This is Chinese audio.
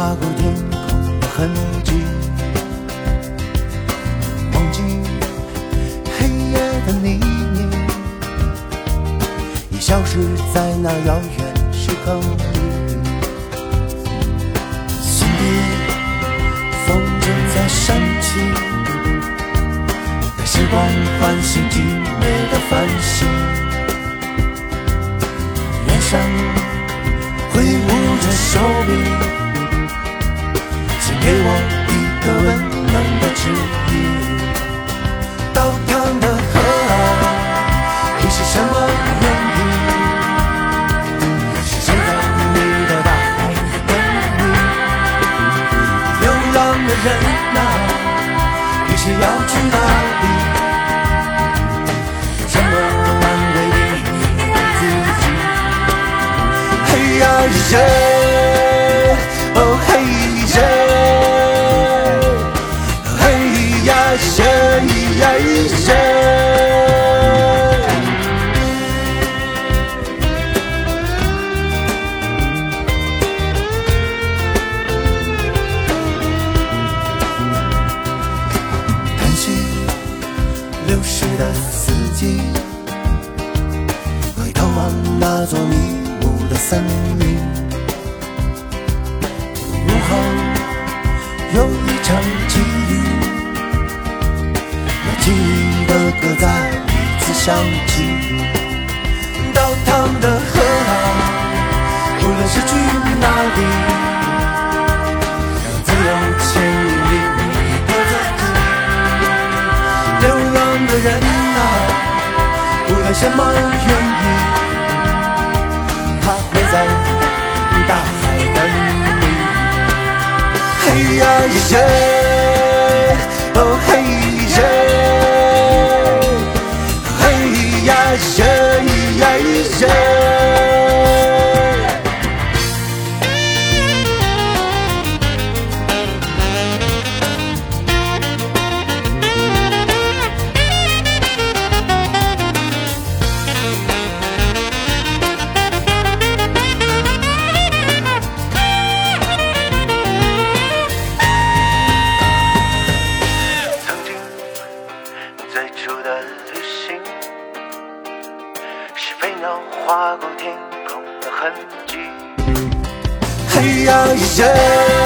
划过天空的痕迹，忘记黑夜的泥泞，已消失在那遥远时空里。心底风正在升起，在时光唤醒寂灭的繁星，脸上挥舞着手臂，请给我一个温暖的指引。倒淌的河啊，你是什么原因？是谁在你的大海等你？流浪的人啊，你是要去哪里？有什么难为你自己？嘿呀人，哦嘿人，嘿呀人呀人。叹息流逝的四季，回头望那座迷雾的森林，午后有一场际遇，那记忆的歌再一次响起。倒淌的河啊，无论是去哪里，让自由牵引另一个自己。流浪的人啊，无论什么原因，他会在大海等你。嘿呀人，哦嘿人，嘿呀人呀人。最初的旅行，是飞鸟划过天空的痕迹。嘿呀人。